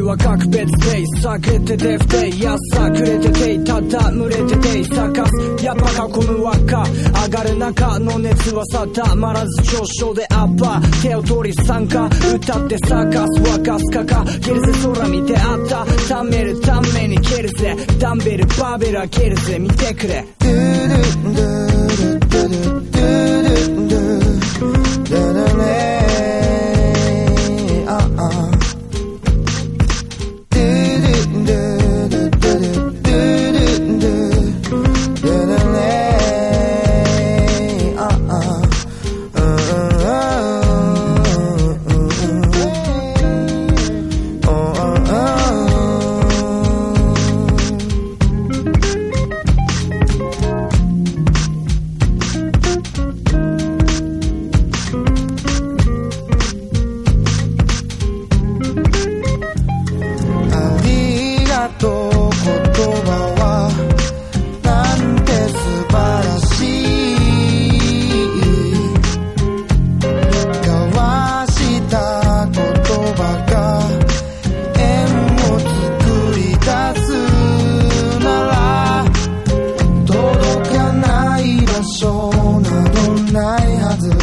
は格別で炸れてて不定やさくれててただ群れてて咲かすやっぱ囲む輪っか上がる中の熱は定まらず上昇でアッパー手を取り参加歌ってサカス沸かすかかけるぜ空見てあったためるために蹴るぜダンベルバーベル開けるぜ見てくれドゥルドゥルドゥルドゥルドゥルドゥルねないはず